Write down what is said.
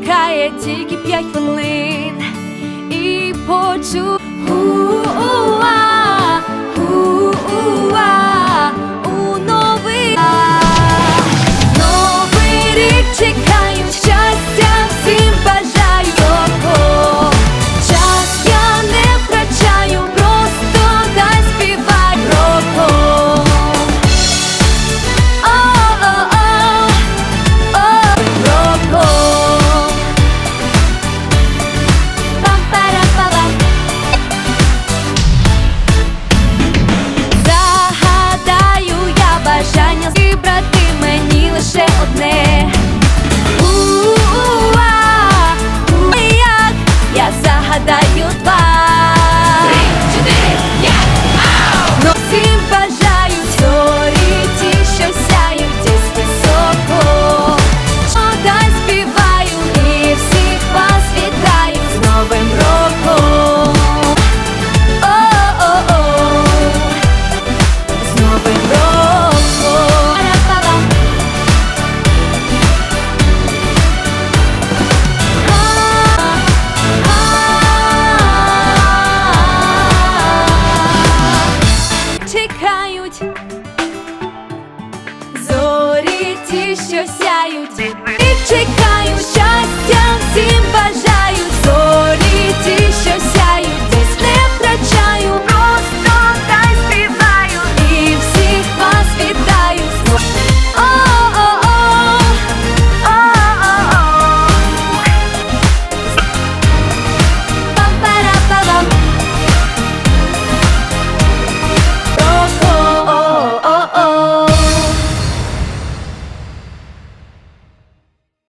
чекає тільки 5 хвилин і почув у новий рік чекаю, щастя всім бажаю його. Час я не втрачаю, просто дай співай роком. Роком. Пам-парам-палам. Загадаю я бажання зібрати мені лише одне. Як я загадаю 2, 3, 4, 5, но всім бажаю зорі ті, що сяють десь високо. Дай співаю і всіх вас вітаю з Новим роком. О-о-о, з Новим роком. Пара-палам. Чекають зорі ті, що сяють, і чекаю щастя всім бажаю.